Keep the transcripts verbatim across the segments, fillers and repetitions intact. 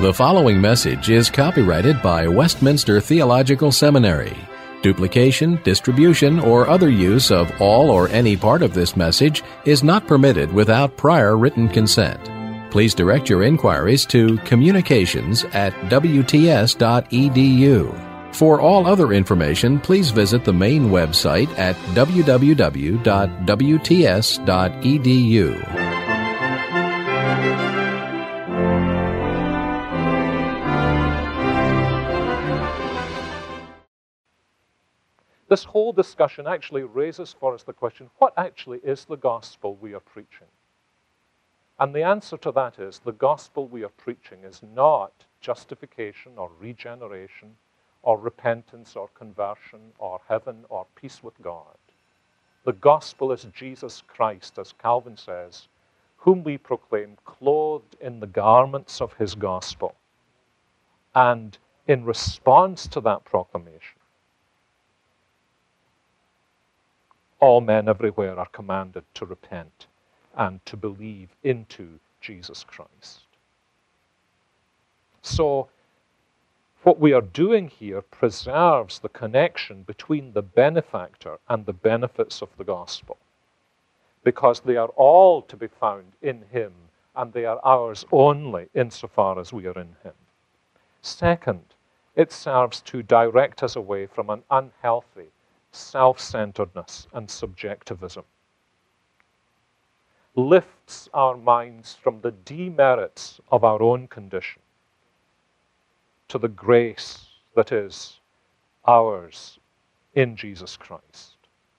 The following message is copyrighted by Westminster Theological Seminary. Duplication, distribution, or other use of all or any part of this message is not permitted without prior written consent. Please direct your inquiries to communications at w t s dot e d u. For all other information, please visit the main website at w w w dot w t s dot e d u. This whole discussion actually raises for us the question, what actually is the gospel we are preaching? And the answer to that is, the gospel we are preaching is not justification or regeneration or repentance or conversion or heaven or peace with God. The gospel is Jesus Christ, as Calvin says, whom we proclaim clothed in the garments of his gospel. And in response to that proclamation, all men everywhere are commanded to repent and to believe into Jesus Christ. So, what we are doing here preserves the connection between the benefactor and the benefits of the gospel, because they are all to be found in him, and they are ours only insofar as we are in him. Second, it serves to direct us away from an unhealthy self-centeredness and subjectivism. Lifts our minds from the demerits of our own condition to the grace that is ours in Jesus Christ.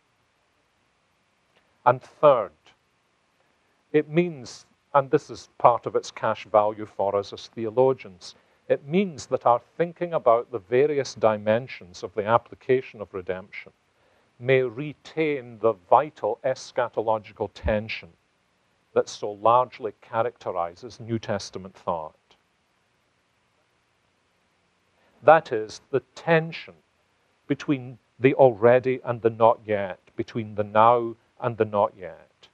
And third, it means, and this is part of its cash value for us as theologians, it means that our thinking about the various dimensions of the application of redemption may retain the vital eschatological tension that so largely characterizes New Testament thought. That is, the tension between the already and the not yet, between the now and the not yet.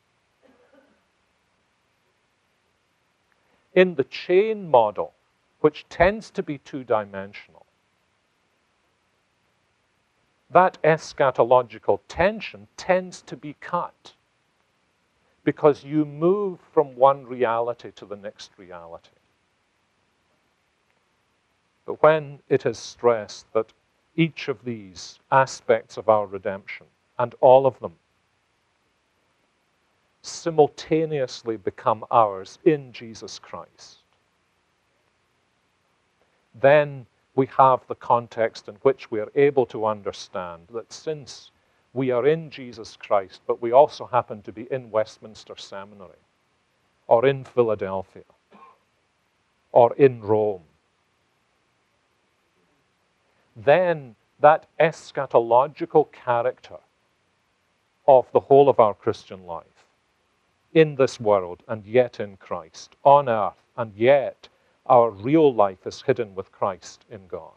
In the chain model, which tends to be two-dimensional, that eschatological tension tends to be cut because you move from one reality to the next reality. But when it is stressed that each of these aspects of our redemption, and all of them, simultaneously become ours in Jesus Christ, then we have the context in which we are able to understand that since we are in Jesus Christ, but we also happen to be in Westminster Seminary, or in Philadelphia, or in Rome, then that eschatological character of the whole of our Christian life, in this world and yet in Christ, on earth and yet our real life is hidden with Christ in God.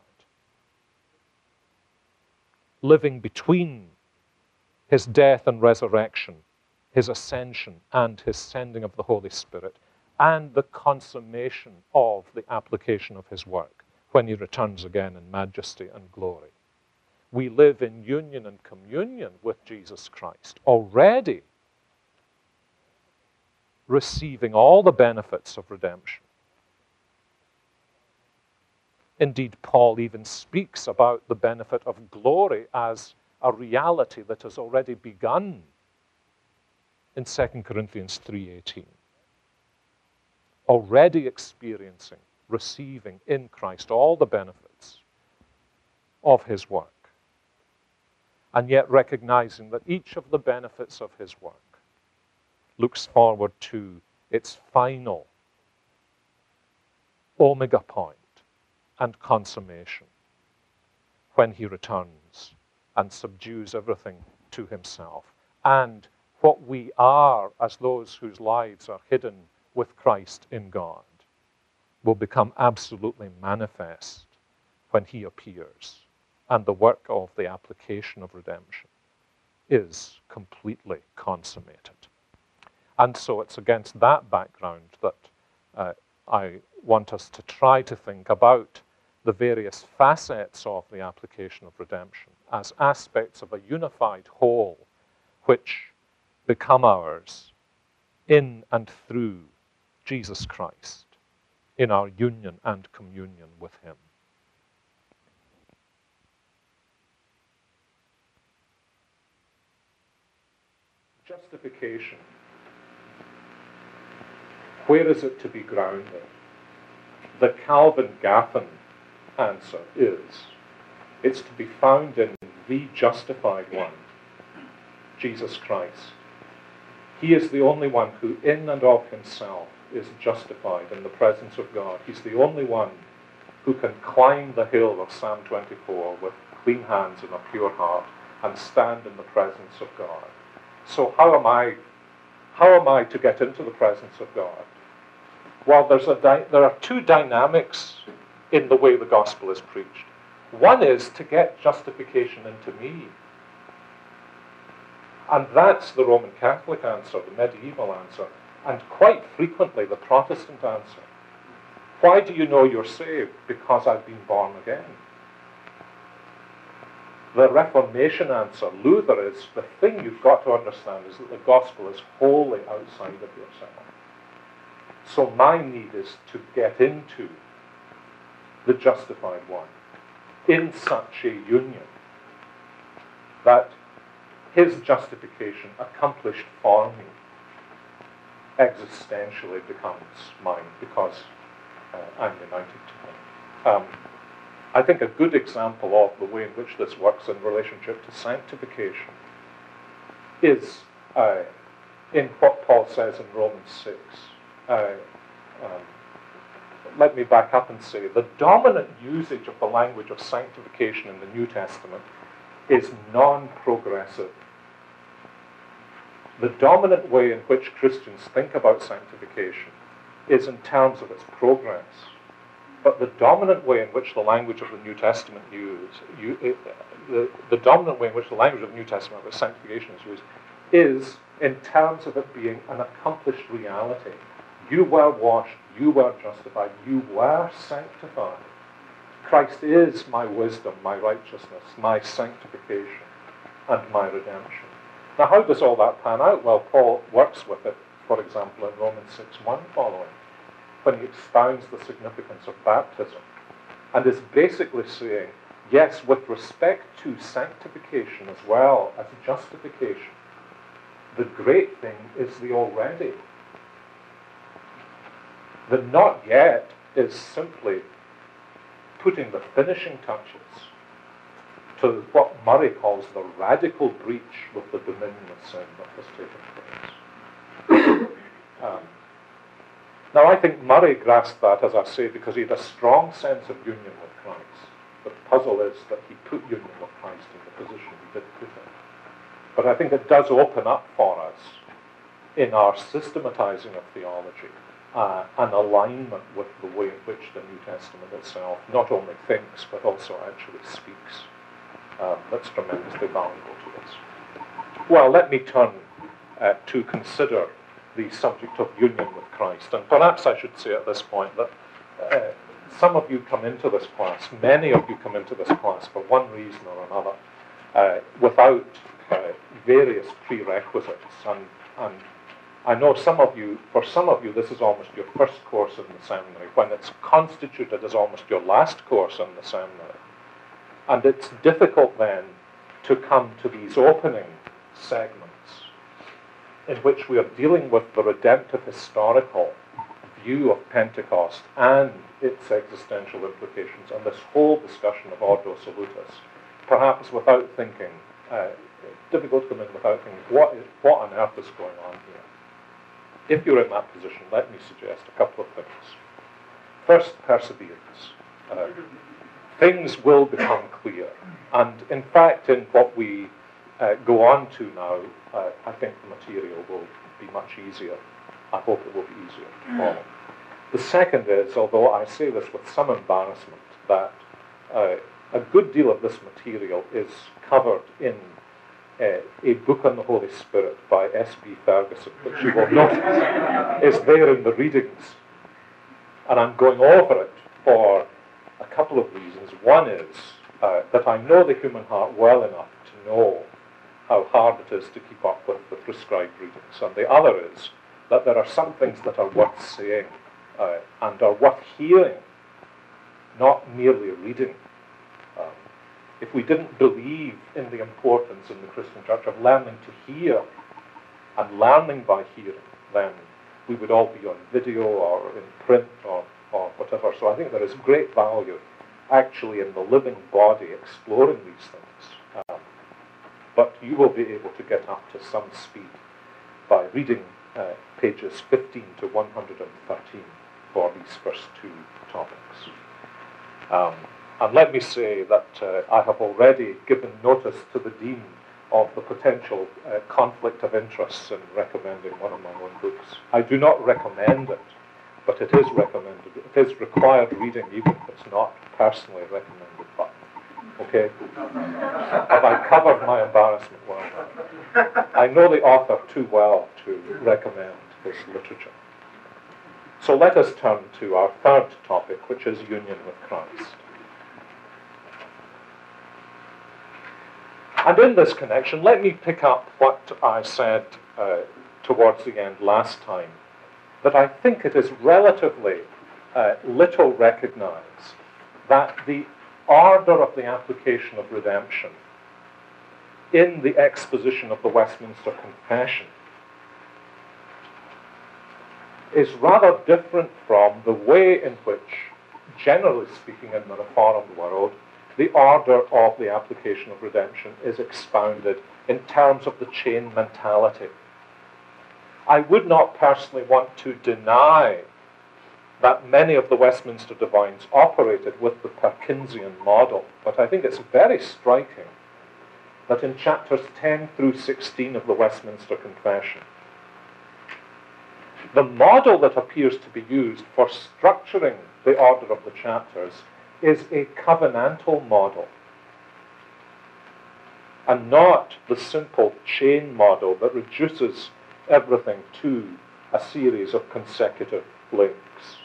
Living between his death and resurrection, his ascension and his sending of the Holy Spirit, and the consummation of the application of his work when he returns again in majesty and glory. We live in union and communion with Jesus Christ, already receiving all the benefits of redemption. Indeed, Paul even speaks about the benefit of glory as a reality that has already begun in Second Corinthians three eighteen. Already experiencing, receiving in Christ all the benefits of his work, and yet recognizing that each of the benefits of his work looks forward to its final omega point and consummation when he returns and subdues everything to himself. And what we are as those whose lives are hidden with Christ in God will become absolutely manifest when he appears and the work of the application of redemption is completely consummated. And so it's against that background that uh, I want us to try to think about the various facets of the application of redemption as aspects of a unified whole which become ours in and through Jesus Christ, in our union and communion with him. Justification. Where is it to be grounded? The Calvin-Gaffin answer is, it's to be found in the justified one, Jesus Christ. He is the only one who in and of himself is justified in the presence of God. He's the only one who can climb the hill of Psalm twenty-four with clean hands and a pure heart and stand in the presence of God. So how am I, how am I to get into the presence of God? Well, there's a di- there are two dynamics in the way the gospel is preached. One is to get justification into me. And that's the Roman Catholic answer, the medieval answer, and quite frequently the Protestant answer. Why do you know you're saved? Because I've been born again. The Reformation answer, Luther, is the thing you've got to understand is that the gospel is wholly outside of yourself. So my need is to get into the justified one in such a union that his justification accomplished for me existentially becomes mine because uh, I'm united to him. Um, I think a good example of the way in which this works in relationship to sanctification is uh, in what Paul says in Romans six. Uh, um, let me back up and say the dominant usage of the language of sanctification in the New Testament is non-progressive. The dominant way in which Christians think about sanctification is in terms of its progress. But the dominant way in which the language of the New Testament use, you, it, the, the dominant way in which the language of the New Testament with sanctification is used is in terms of it being an accomplished reality. You were washed, you were justified, you were sanctified. Christ is my wisdom, my righteousness, my sanctification, and my redemption. Now, how does all that pan out? Well, Paul works with it, for example, in Romans six one following, when he expounds the significance of baptism, and is basically saying, yes, with respect to sanctification as well as justification, the great thing is the already. The not yet is simply putting the finishing touches to what Murray calls the radical breach with the dominion of sin that has taken place. um, now, I think Murray grasped that, as I say, because he had a strong sense of union with Christ. The puzzle is that he put union with Christ in the position he did put it. But I think it does open up for us in our systematizing of theology uh, an alignment with the way in which the New Testament itself not only thinks but also actually speaks. Um, that's tremendously valuable to us. Well, let me turn uh, to consider the subject of union with Christ. And perhaps I should say at this point that uh, some of you come into this class, many of you come into this class for one reason or another, uh, without uh, various prerequisites. And, and I know some of you, for some of you, this is almost your first course in the seminary, when it's constituted as almost your last course in the seminary. And it's difficult then to come to these opening segments in which we are dealing with the redemptive historical view of Pentecost and its existential implications, and this whole discussion of Ordo Salutis, perhaps without thinking, uh, difficult to come in without thinking, what, is, what on earth is going on here? If you're in that position, let me suggest a couple of things. First, perseverance. Uh, things will become clear. And in fact, in what we uh, go on to now, uh, I think the material will be much easier. I hope it will be easier to follow. The second is, although I say this with some embarrassment, that uh, a good deal of this material is covered in uh, a book on the Holy Spirit by S B Ferguson, which you will notice is there in the readings. And I'm going over it for a couple of reasons. One is uh, that I know the human heart well enough to know how hard it is to keep up with the prescribed readings. And the other is that there are some things that are worth saying uh, and are worth hearing, not merely reading. Um, if we didn't believe in the importance in the Christian church of learning to hear and learning by hearing, then we would all be on video or in print or, or whatever. So I think there is great value actually in the living body exploring these things. Um, but you will be able to get up to some speed by reading uh, pages fifteen to one hundred thirteen for these first two topics. Um, and let me say that uh, I have already given notice to the Dean of the potential uh, conflict of interests in recommending one of my own books. I do not recommend it, but it is recommended. It is required reading, even if it's not personally recommended. But, okay? Have I covered my embarrassment well? I know the author too well to recommend his literature. So let us turn to our third topic, which is union with Christ. And in this connection, let me pick up what I said uh, towards the end last time, that I think it is relatively uh, little recognized that the order of the application of redemption in the exposition of the Westminster Confession is rather different from the way in which, generally speaking in the Reformed world, the order of the application of redemption is expounded in terms of the chain mentality. I would not personally want to deny that many of the Westminster divines operated with the Perkinsian model, but I think it's very striking that in chapters ten through sixteen of the Westminster Confession, the model that appears to be used for structuring the order of the chapters is a covenantal model, and not the simple chain model that reduces everything to a series of consecutive links.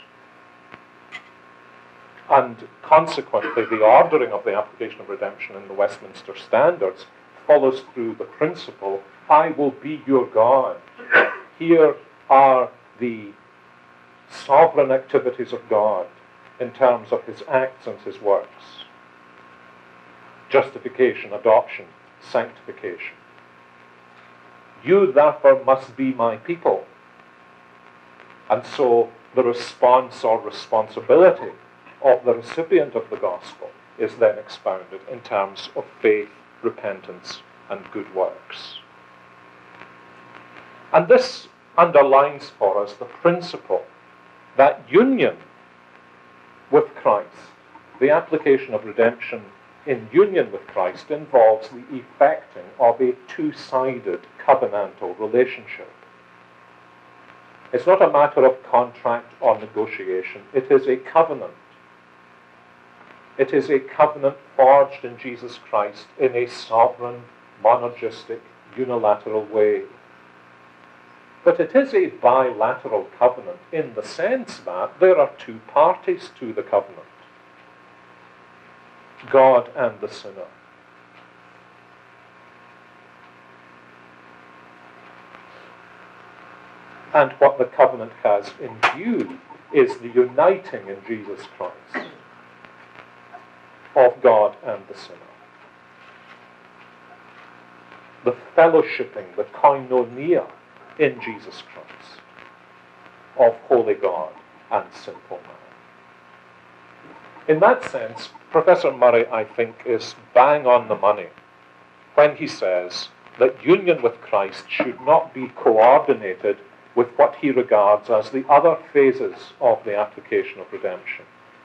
And consequently, the ordering of the application of redemption in the Westminster Standards follows through the principle, I will be your God. Here are the sovereign activities of God in terms of his acts and his works. Justification, adoption, sanctification. You therefore must be my people. And so the response or responsibility of the recipient of the gospel is then expounded in terms of faith, repentance, and good works. And this underlines for us the principle that union with Christ, the application of redemption in union with Christ, involves the effecting of a two-sided covenantal relationship. It's not a matter of contract or negotiation. It is a covenant. It is a covenant forged in Jesus Christ in a sovereign, monergistic, unilateral way. But it is a bilateral covenant in the sense that there are two parties to the covenant, God and the sinner. And what the covenant has in view is the uniting in Jesus Christ of God and the sinner. The fellowshipping, the koinonia in Jesus Christ of holy God and sinful man. In that sense, Professor Murray, I think, is bang on the money when he says that union with Christ should not be coordinated with what he regards as the other phases of the application of redemption.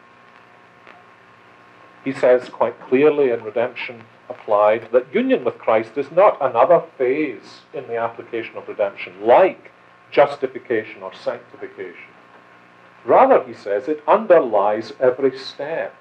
He says quite clearly in Redemption Applied that union with Christ is not another phase in the application of redemption, like justification or sanctification. Rather, he says, it underlies every step.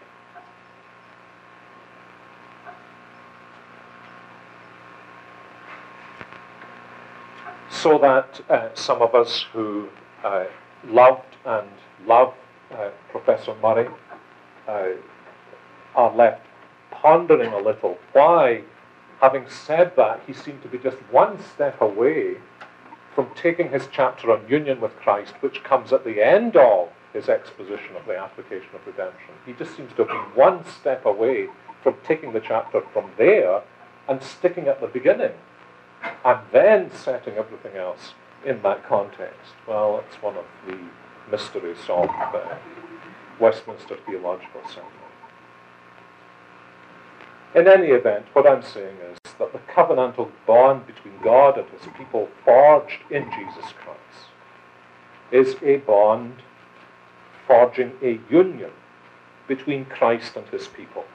So that uh, some of us who uh, loved and love uh, Professor Murray uh, are left pondering a little why, having said that, he seemed to be just one step away from taking his chapter on union with Christ, which comes at the end of his exposition of the application of redemption. He just seems to have been one step away from taking the chapter from there and sticking at the beginning, and then setting everything else in that context. Well, it's one of the mysteries of uh, Westminster Theological Seminary. In any event, what I'm saying is that the covenantal bond between God and his people forged in Jesus Christ is a bond forging a union between Christ and his people.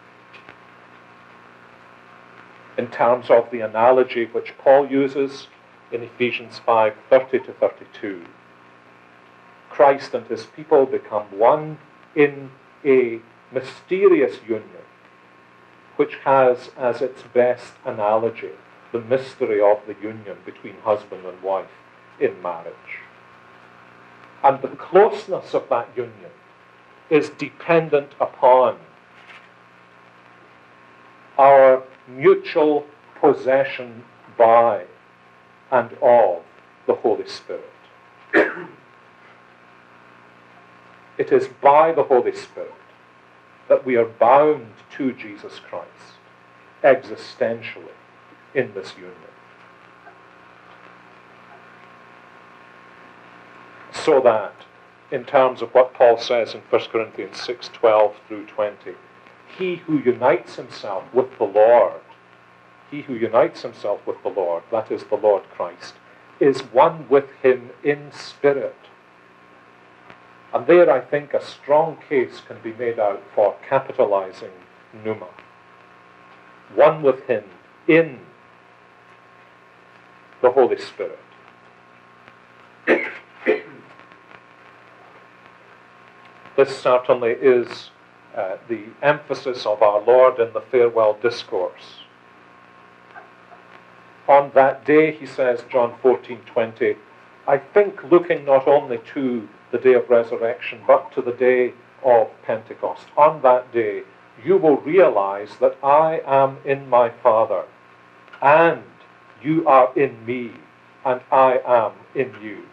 In terms of the analogy which Paul uses in Ephesians five, thirty to thirty-two, Christ and his people become one in a mysterious union which has as its best analogy the mystery of the union between husband and wife in marriage. And the closeness of that union is dependent upon our mutual possession by and of the Holy Spirit. It is by the Holy Spirit that we are bound to Jesus Christ existentially in this union. So that, in terms of what Paul says in First Corinthians six, twelve through twenty, he who unites himself with the Lord, he who unites himself with the Lord, that is the Lord Christ, is one with him in spirit. And there, I think, a strong case can be made out for capitalizing pneuma. One with him in the Holy Spirit. This certainly is uh, the emphasis of our Lord in the farewell discourse. On that day, he says, John fourteen twenty, I think looking not only to the day of resurrection, but to the day of Pentecost. On that day, you will realize that I am in my Father, and you are in me, and I am in you.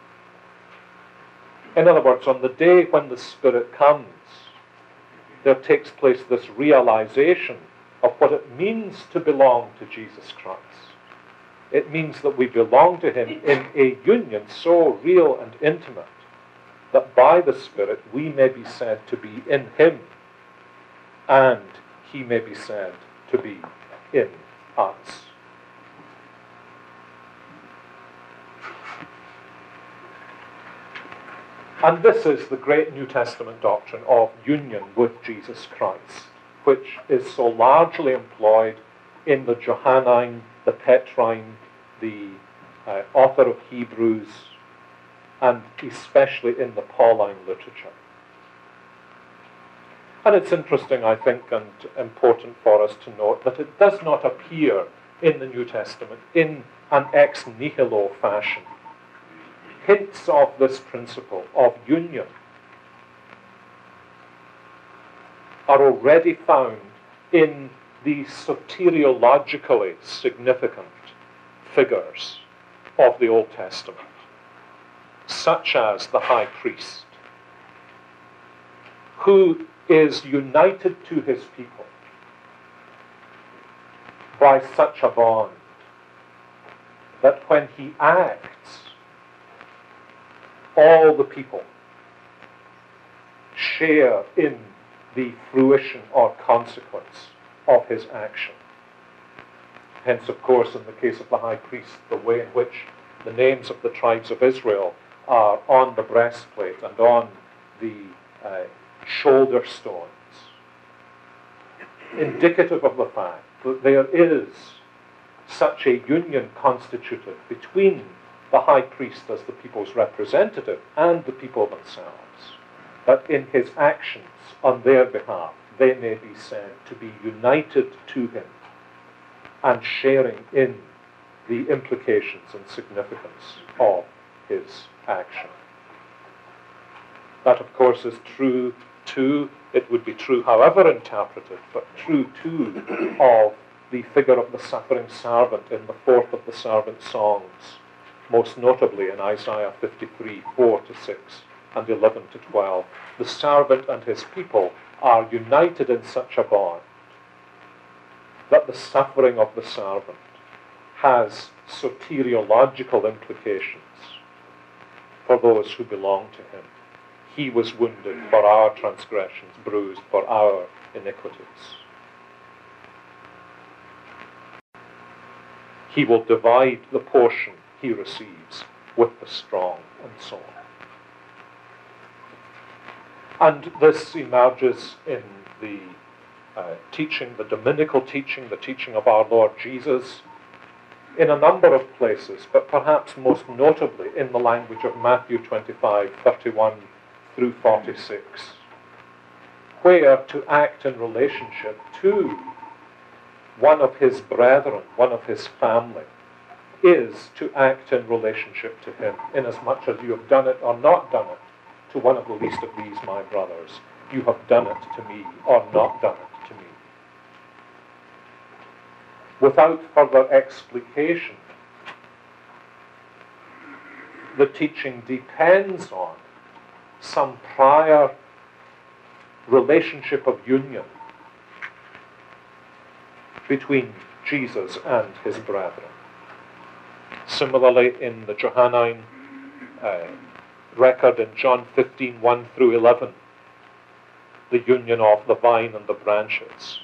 In other words, on the day when the Spirit comes, there takes place this realization of what it means to belong to Jesus Christ. It means that we belong to him in a union so real and intimate that by the Spirit we may be said to be in him, and he may be said to be in us. And this is the great New Testament doctrine of union with Jesus Christ, which is so largely employed in the Johannine, the Petrine, the uh, author of Hebrews, and especially in the Pauline literature. And it's interesting, I think, and important for us to note that it does not appear in the New Testament in an ex nihilo fashion. Hints of this principle of union are already found in the soteriologically significant figures of the Old Testament, such as the high priest, who is united to his people by such a bond that when he acts, all the people share in the fruition or consequence of his action. Hence, of course, in the case of the high priest, the way in which the names of the tribes of Israel are on the breastplate and on the uh, shoulder stones, indicative of the fact that there is such a union constituted between the high priest as the people's representative and the people themselves, that in his actions on their behalf they may be said to be united to him and sharing in the implications and significance of his action. That, of course, is true too, it would be true however interpreted, but true too of the figure of the suffering servant in the fourth of the servant songs, most notably in Isaiah fifty-three, four to six and eleven to twelve. The servant and his people are united in such a bond that the suffering of the servant has soteriological implications for those who belong to him. He was wounded for our transgressions, bruised for our iniquities. He will divide the portion he receives with the strong, and so on. And this emerges in the uh, teaching, the Dominical teaching, the teaching of our Lord Jesus, in a number of places, but perhaps most notably in the language of Matthew twenty-five, thirty-one through forty-six, where to act in relationship to one of his brethren, one of his family, is to act in relationship to him, inasmuch as you have done it or not done it to one of the least of these, my brothers. You have done it to me or not done it to me. Without further explication, the teaching depends on some prior relationship of union between Jesus and his brethren. Similarly, in the Johannine uh, record in John fifteen, one through eleven, the union of the vine and the branches.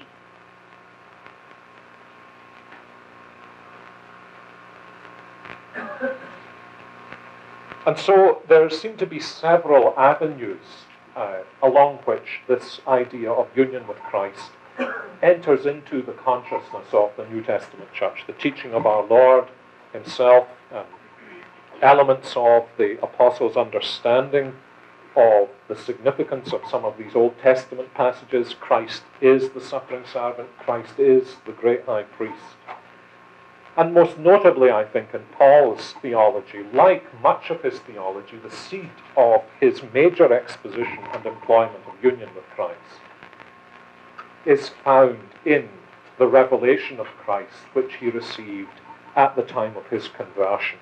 And so there seem to be several avenues uh, along which this idea of union with Christ enters into the consciousness of the New Testament church. The teaching of our Lord himself, um, elements of the apostles' understanding of the significance of some of these Old Testament passages. Christ is the suffering servant. Christ is the great high priest. And most notably, I think, in Paul's theology, like much of his theology, the seed of his major exposition and employment of union with Christ is found in the revelation of Christ, which he received at the time of his conversion.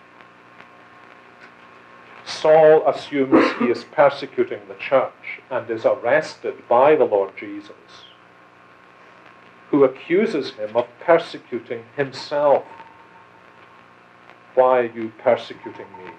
Saul assumes he is persecuting the church and is arrested by the Lord Jesus, who accuses him of persecuting himself. Why are you persecuting me?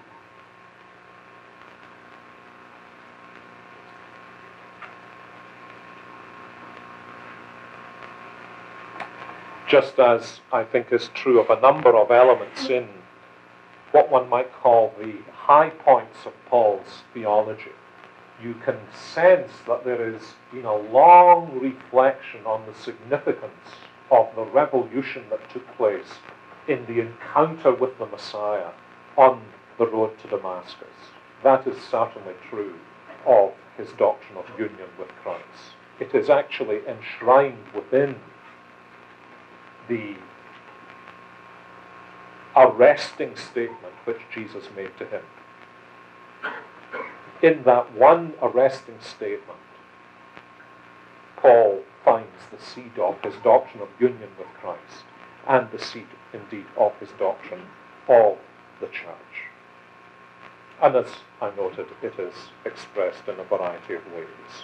Just as I think is true of a number of elements in what one might call the high points of Paul's theology, you can sense that there has been a long reflection on the significance of the revolution that took place in the encounter with the Messiah on the road to Damascus. That is certainly true of his doctrine of union with Christ. It is actually enshrined within the arresting statement which Jesus made to him. In that one arresting statement, Paul finds the seed of his doctrine of union with Christ, and the seed, indeed, of his doctrine of the church. And as I noted, it is expressed in a variety of ways.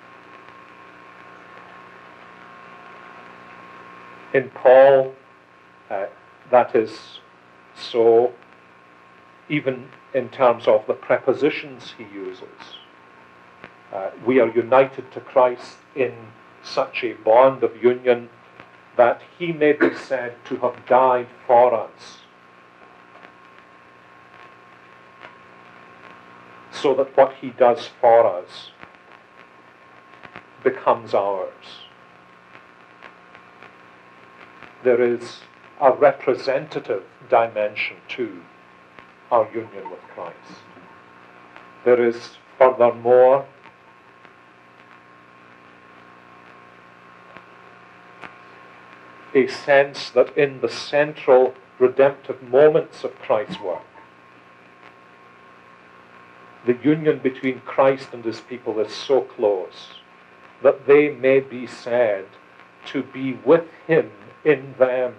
In Paul, uh, that is so even in terms of the prepositions he uses. Uh, we are united to Christ in such a bond of union that he may be said to have died for us, so that what he does for us becomes ours. There is a representative dimension to our union with Christ. There is furthermore a sense that in the central redemptive moments of Christ's work, the union between Christ and his people is so close that they may be said to be with him in them.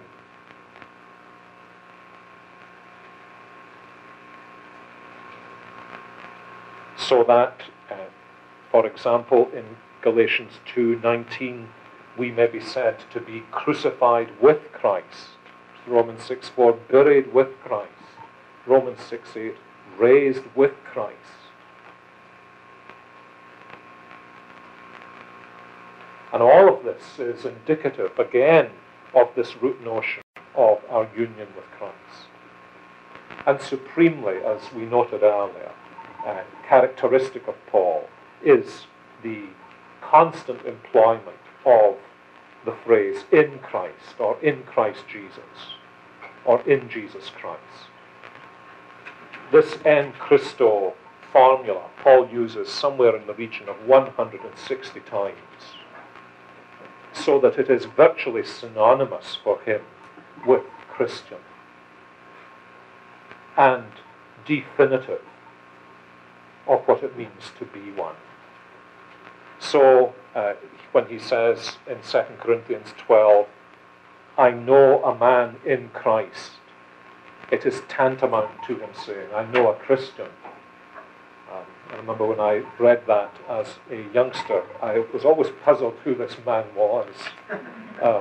So that, uh, for example, in Galatians two nineteen, we may be said to be crucified with Christ. Romans six four, buried with Christ. Romans six eight, raised with Christ. And all of this is indicative, again, of this root notion of our union with Christ. And supremely, as we noted earlier, uh, characteristic of Paul is the constant employment of the phrase in Christ, or in Christ Jesus, or in Jesus Christ. This en Christo formula Paul uses somewhere in the region of one hundred sixty times, so that it is virtually synonymous for him with Christian and definitive of what it means to be one. So uh, when he says in Second Corinthians twelve, I know a man in Christ, it is tantamount to him saying, I know a Christian. Um, I remember when I read that as a youngster, I was always puzzled who this man was. Uh,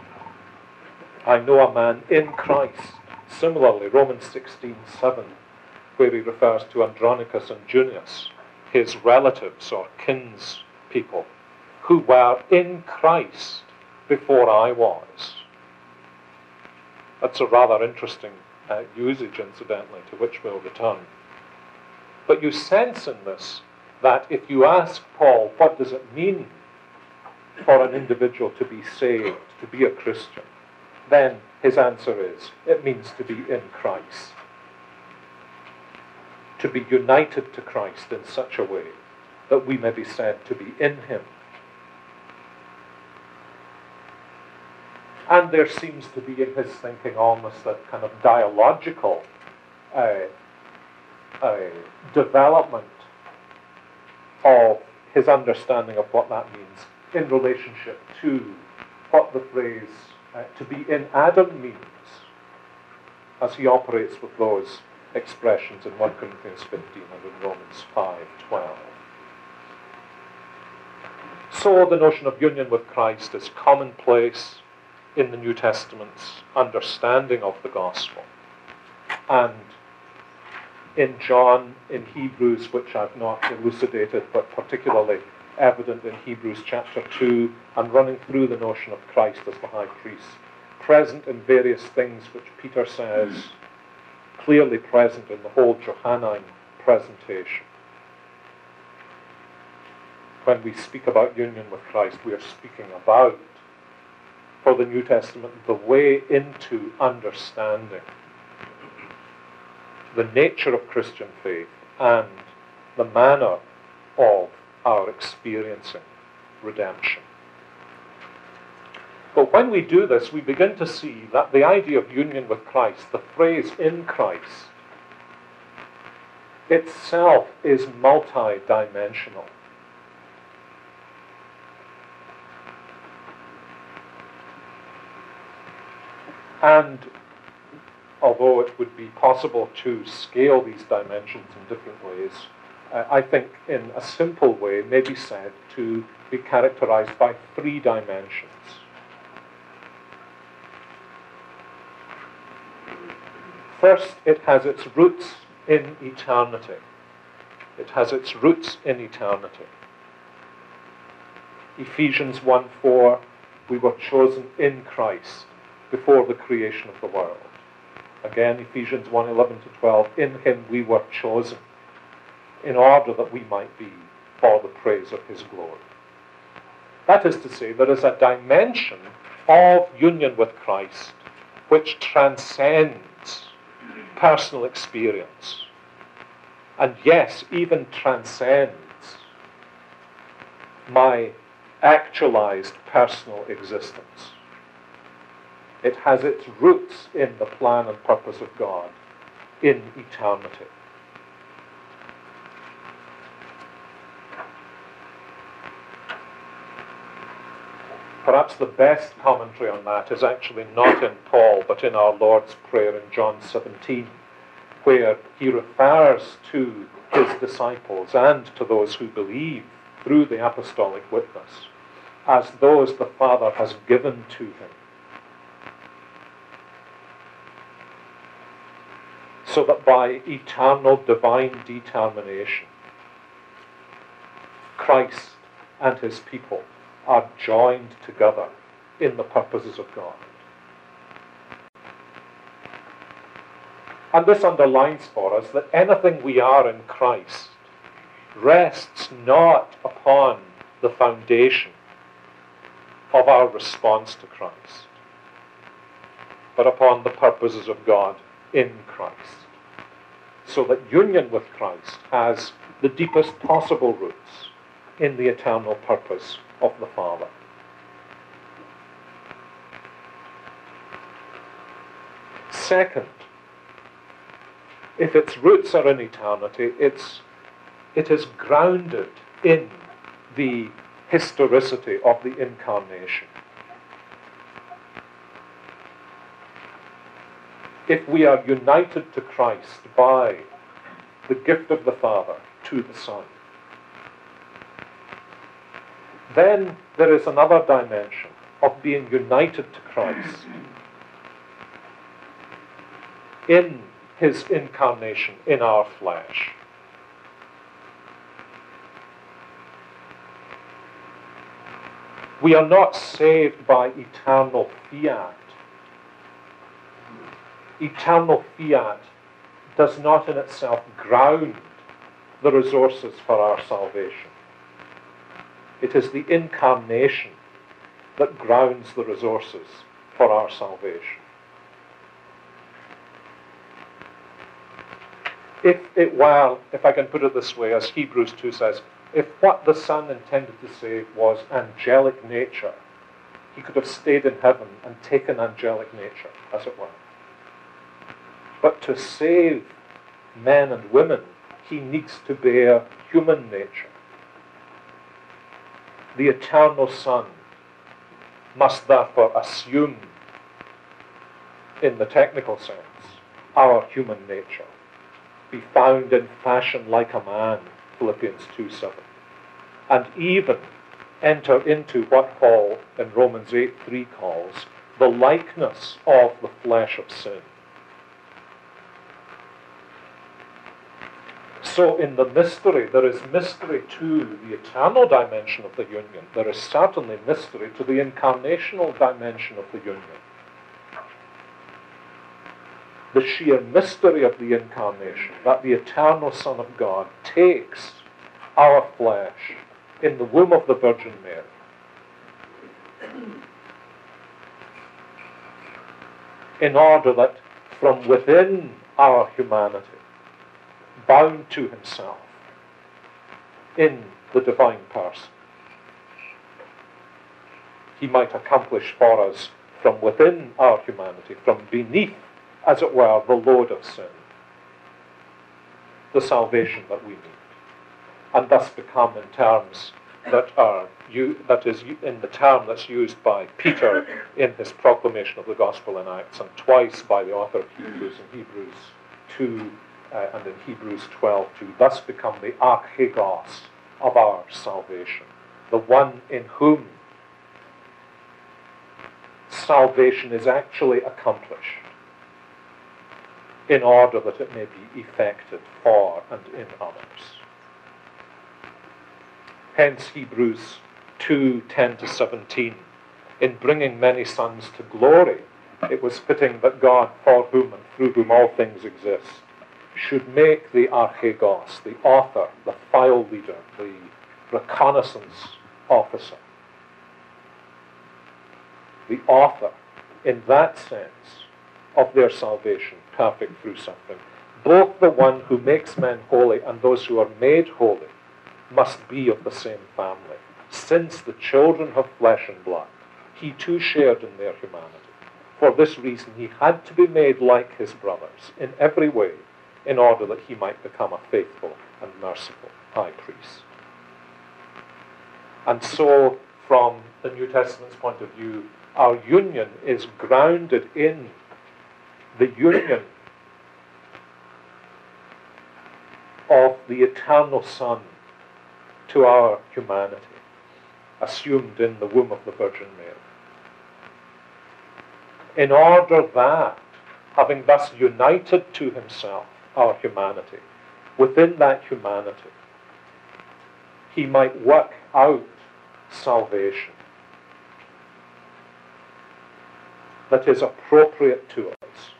I know a man in Christ. Similarly, Romans sixteen seven, where he refers to Andronicus and Junius, his relatives or kinspeople, who were in Christ before I was. That's a rather interesting uh, usage, incidentally, to which we'll return. But you sense in this that if you ask Paul, what does it mean for an individual to be saved, to be a Christian, then his answer is, it means to be in Christ. To be united to Christ in such a way that we may be said to be in him. And there seems to be in his thinking almost that kind of dialogical uh, uh, development of his understanding of what that means in relationship to what the phrase uh, to be in Adam means, as he operates with those expressions in First Corinthians fifteen and in Romans five twelve. So the notion of union with Christ is commonplace in the New Testament's understanding of the gospel. And in John, in Hebrews, which I've not elucidated, but particularly evident in Hebrews chapter two, and running through the notion of Christ as the high priest, present in various things which Peter says, clearly present in the whole Johannine presentation. When we speak about union with Christ, we are speaking about, for the New Testament, the way into understanding the nature of Christian faith and the manner of our experiencing redemption. But when we do this, we begin to see that the idea of union with Christ, the phrase in Christ, itself is multi-dimensional. And although it would be possible to scale these dimensions in different ways, uh, I think in a simple way may be said to be characterized by three dimensions. First, it has its roots in eternity. It has its roots in eternity. Ephesians one four, we were chosen in Christ before the creation of the world. Again, Ephesians one eleven to twelve, in him we were chosen in order that we might be for the praise of his glory. That is to say, there is a dimension of union with Christ which transcends personal experience, and yes, even transcends my actualized personal existence. It has its roots in the plan and purpose of God in eternity. perhaps the best commentary on that is actually not in Paul, but in our Lord's Prayer in John seventeen, where he refers to his disciples and to those who believe through the apostolic witness as those the Father has given to him, so that by eternal divine determination, Christ and his people are joined together in the purposes of God. And this underlines for us that anything we are in Christ rests not upon the foundation of our response to Christ, but upon the purposes of God in Christ. So that union with Christ has the deepest possible roots in the eternal purpose of the Father. Second, if its roots are in eternity, it's, it is grounded in the historicity of the incarnation. If we are united to Christ by the gift of the Father to the Son, then there is another dimension of being united to Christ in his incarnation in our flesh. We are not saved by eternal fiat. Eternal fiat does not in itself ground the resources for our salvation. It is the incarnation that grounds the resources for our salvation. If it were, if I can put it this way, as Hebrews two says, if what the Son intended to save was angelic nature, he could have stayed in heaven and taken angelic nature, as it were. But to save men and women, he needs to bear human nature. The eternal Son must therefore assume, in the technical sense, our human nature, be found in fashion like a man, Philippians two seven, and even enter into what Paul in Romans eight three calls the likeness of the flesh of sin. So in the mystery, there is mystery to the eternal dimension of the union. There is certainly mystery to the incarnational dimension of the union. The sheer mystery of the incarnation, that the eternal Son of God takes our flesh in the womb of the Virgin Mary, in order that from within our humanity, bound to himself in the divine person, he might accomplish for us from within our humanity, from beneath, as it were, the load of sin, the salvation that we need, and thus become, in terms that are you, that is in the term that's used by Peter in his proclamation of the gospel in Acts, and twice by the author of Hebrews in Hebrews two uh, and in Hebrews twelve two, thus become the archegos of our salvation, the one in whom salvation is actually accomplished, in order that it may be effected for and in others. Hence Hebrews two ten to seventeen, in bringing many sons to glory, it was fitting that God, for whom and through whom all things exist, should make the archegos, the author, the file leader, the reconnaissance officer, the author, in that sense, of their salvation, perfect through suffering. Both the one who makes men holy and those who are made holy must be of the same family. Since the children have flesh and blood, he too shared in their humanity. For this reason, he had to be made like his brothers in every way, in order that he might become a faithful and merciful high priest. And so, from the New Testament's point of view, our union is grounded in the union of the eternal Son to our humanity, assumed in the womb of the Virgin Mary. In order that, having thus united to himself our humanity, within that humanity, he might work out salvation that is appropriate to us.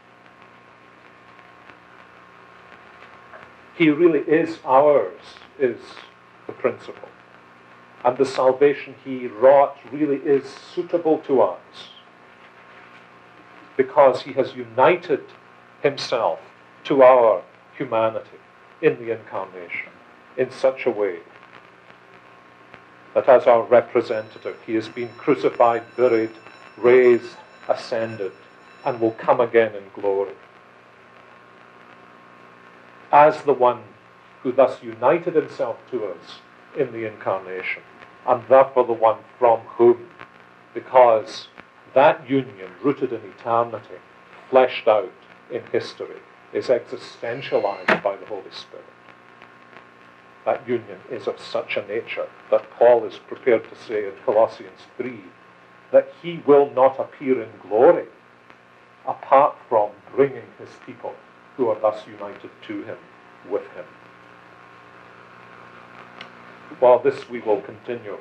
He really is ours, is the principle. And the salvation he wrought really is suitable to us, because he has united himself to our humanity in the Incarnation in such a way that as our representative he has been crucified, buried, raised, ascended, and will come again in glory. As the one who thus united himself to us in the Incarnation, and therefore the one from whom, because that union rooted in eternity, fleshed out in history, is existentialized by the Holy Spirit. That union is of such a nature that Paul is prepared to say in Colossians three that he will not appear in glory apart from bringing his people who are thus united to him with him. While this we will continue.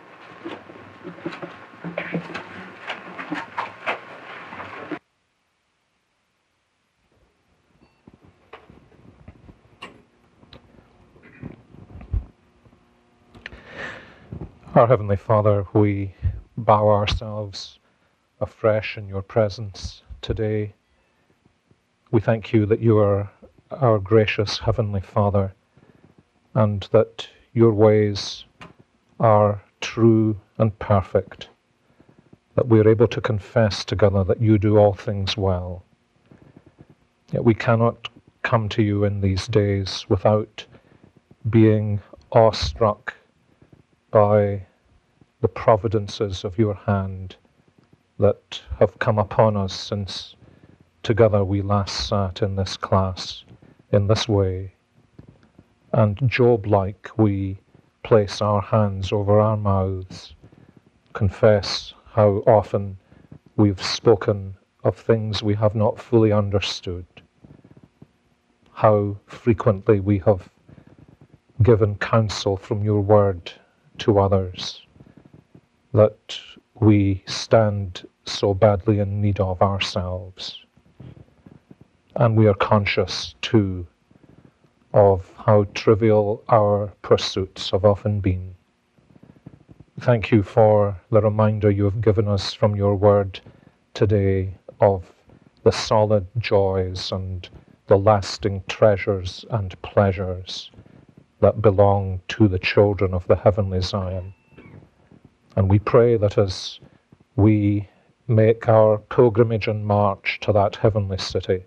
Our Heavenly Father, we bow ourselves afresh in your presence today. We thank you that you are our gracious Heavenly Father, and that your ways are true and perfect, that we are able to confess together that you do all things well. Yet we cannot come to you in these days without being awestruck by the providences of your hand that have come upon us since together we last sat in this class in this way. And Job-like, we place our hands over our mouths, confess how often we've spoken of things we have not fully understood, how frequently we have given counsel from your word to others that we stand so badly in need of ourselves. And we are conscious, too, of how trivial our pursuits have often been. Thank you for the reminder you have given us from your word today of the solid joys and the lasting treasures and pleasures that belong to the children of the heavenly Zion. And we pray that as we make our pilgrimage and march to that heavenly city,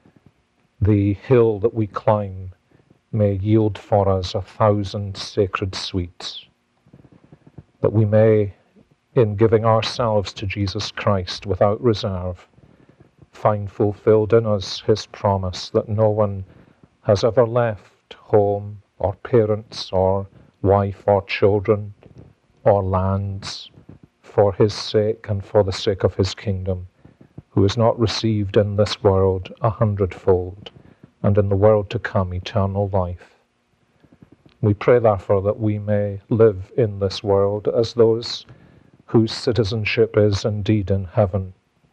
the hill that we climb may yield for us a thousand sacred sweets, that we may, in giving ourselves to Jesus Christ without reserve, find fulfilled in us his promise that no one has ever left home or parents or wife or children or lands for his sake and for the sake of his kingdom, who has not received in this world a hundredfold, and in the world to come eternal life. We pray therefore that we may live in this world as those whose citizenship is indeed in heaven,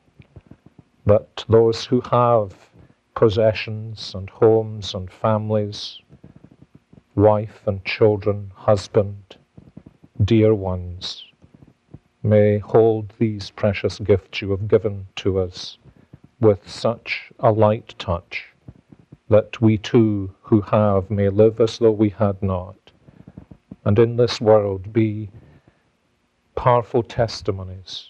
that those who have possessions and homes and families, wife and children, husband, dear ones, may hold these precious gifts you have given to us with such a light touch that we too who have may live as though we had not, and in this world be powerful testimonies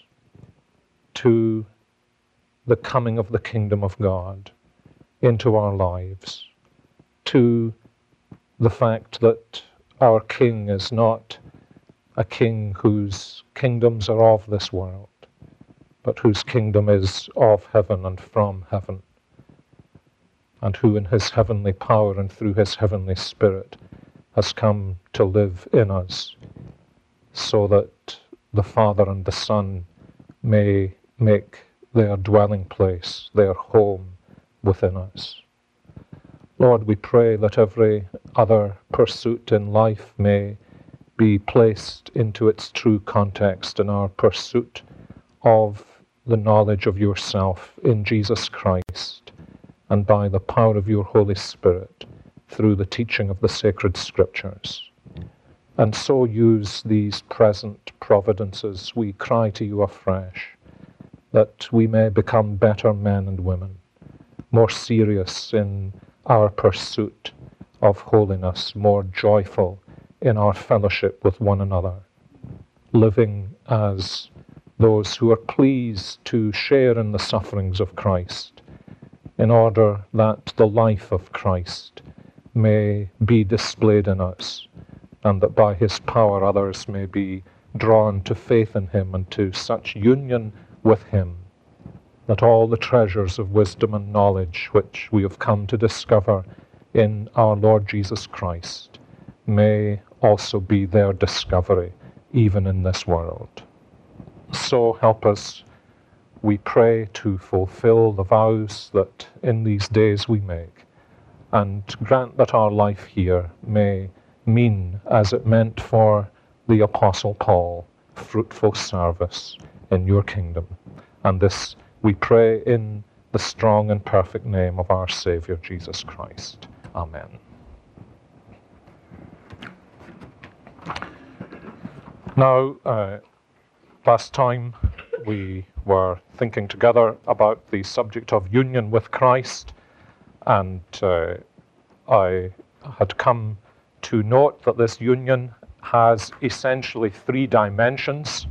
to the coming of the kingdom of God into our lives, to the fact that our King is not a king whose kingdoms are of this world, but whose kingdom is of heaven and from heaven, and who in his heavenly power and through his heavenly Spirit has come to live in us, so that the Father and the Son may make their dwelling place, their home within us. Lord, we pray that every other pursuit in life may be placed into its true context in our pursuit of the knowledge of yourself in Jesus Christ, and by the power of your Holy Spirit through the teaching of the sacred Scriptures. And so use these present providences, we cry to you afresh, that we may become better men and women, more serious in our pursuit of holiness, more joyful in our fellowship with one another, living as those who are pleased to share in the sufferings of Christ, in order that the life of Christ may be displayed in us, and that by his power others may be drawn to faith in him and to such union with him, that all the treasures of wisdom and knowledge which we have come to discover in our Lord Jesus Christ may also be their discovery, even in this world. So help us, we pray, to fulfill the vows that in these days we make, and grant that our life here may mean, as it meant for the Apostle Paul, fruitful service in your kingdom. And this we pray in the strong and perfect name of our Savior, Jesus Christ. Amen. Now, uh, last time we were thinking together about the subject of union with Christ, and uh, I had come to note that this union has essentially three dimensions.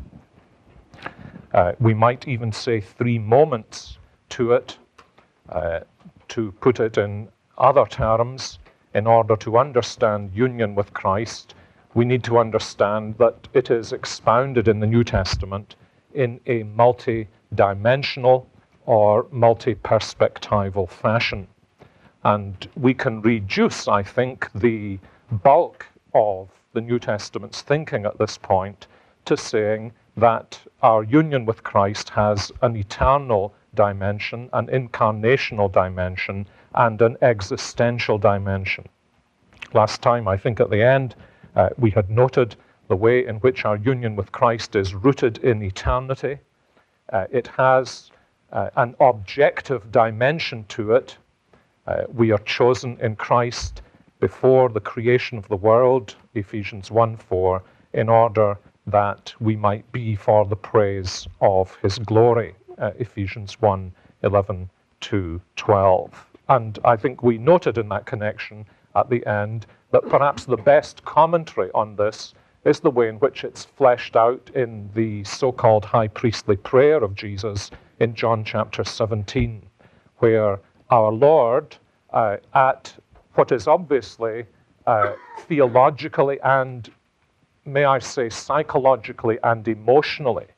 Uh, we might even say three moments to it. Uh, to put it in other terms, in order to understand union with Christ, we need to understand that it is expounded in the New Testament in a multi-dimensional or multi-perspectival fashion. And we can reduce, I think, the bulk of the New Testament's thinking at this point to saying that our union with Christ has an eternal dimension, an incarnational dimension, and an existential dimension. Last time, I think at the end, uh, we had noted the way in which our union with Christ is rooted in eternity. Uh, it has uh, an objective dimension to it. Uh, we are chosen in Christ before the creation of the world, Ephesians one four, in order that we might be for the praise of his glory, uh, Ephesians one eleven to twelve. And I think we noted in that connection at the end that perhaps the best commentary on this is the way in which it's fleshed out in the so-called high priestly prayer of Jesus in John chapter seventeen, where our Lord, uh, at what is obviously uh, theologically and, may I say, psychologically and emotionally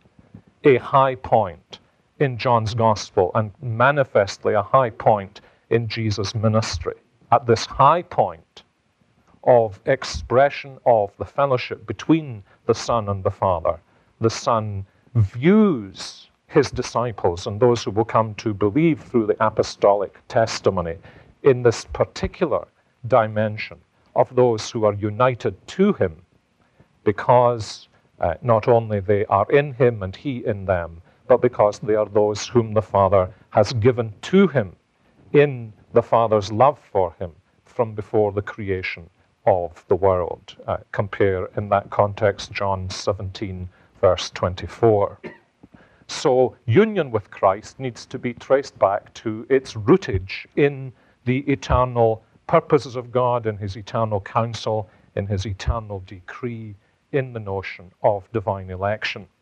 a high point in John's gospel, and manifestly a high point in Jesus' ministry. At this high point of expression of the fellowship between the Son and the Father, the Son views his disciples and those who will come to believe through the apostolic testimony in this particular dimension of those who are united to him, because uh, not only they are in him and he in them, but because they are those whom the Father has given to him in the Father's love for him from before the creation of the world. Uh, compare in that context John seventeen, verse twenty-four. So union with Christ needs to be traced back to its rootage in the eternal purposes of God, in his eternal counsel, in his eternal decree, in the notion of divine election.